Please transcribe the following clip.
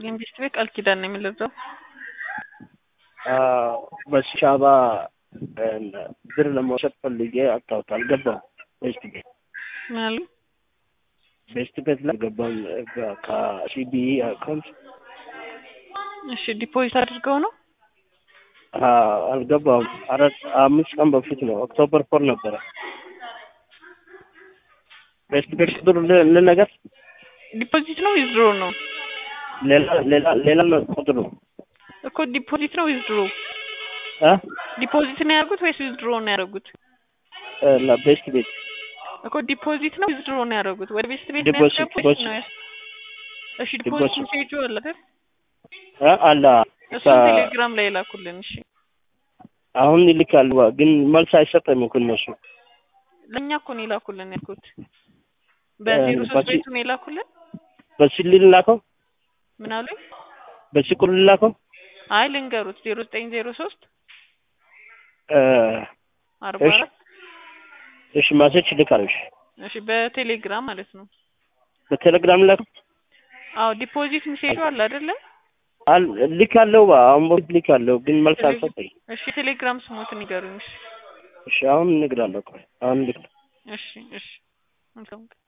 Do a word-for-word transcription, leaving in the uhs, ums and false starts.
ይስጥልኝ ቢስት ቤት ቃል ኪዳን ነው የሚለዛው በሻባ ብር ለመውሰድ ፈልጌ አጣሁት አልገባም። ቤስት ቤት ማለት ቤስት ቤት ላይ ገባም ከሲቢ አካውንት እሺ ዲፖዚት አድርገው ነው አልገባም። አራት አምስት ቀን በፊት ነው ኦክቶበር ፎር ነበረ። ቤስት ቤት ቁጥር ለነገር ዲፖዚት ነው ዊዝድሮ ነው ሌላ ሌላ ሌላ ቁጥር ነው እኮ ዲፖዚት ነው ዊዝድሮ አ ዲፖዚት ነው ያደረጉት ወይስ ዊዝድሮ ነው ያደረጉት? ላ ቤስት ቤት እኮ ዲፖዚት ነው ዊዝድሮ ነው ያደረጉት? ወደ ቤስት ቤት ነው ዲፖዚት ያስገቡት ነው? እሺ ዲፖዚት ሜሴጁ አለ አይደል? አ አላ እሱ ቴሌግራም ላይ ላኩልን። እሺ አሁን ይልካል ግን መልስ አይሰጥም እኮ እነሱ። ለኛ እኮ ነው ይላኩልን ያልኩት። በዜሮ ሶስት ቤቱ ነው ይላኩልን። በሲሊል ላከው ምን አሉ? በሲቁል ላከው አይ ልንገሩት ዜሮ ዘጠኝ ዜሮ ሶስት እ አርባ አራት እሺ ማሰች ልካለሽ። እሺ በቴሌግራም ማለት ነው። በቴሌግራም ላከው። አዎ ዲፖዚት ሜሴጁ አለ አይደለ? አል ልካለው አሁን ልካለው ግን መልስ አልሰጠኝ። እሺ ቴሌግራም ስሞት ንገሩኝ። እሺ አሁን እንግዳለሁ። አሁን ልክ እሺ እሺ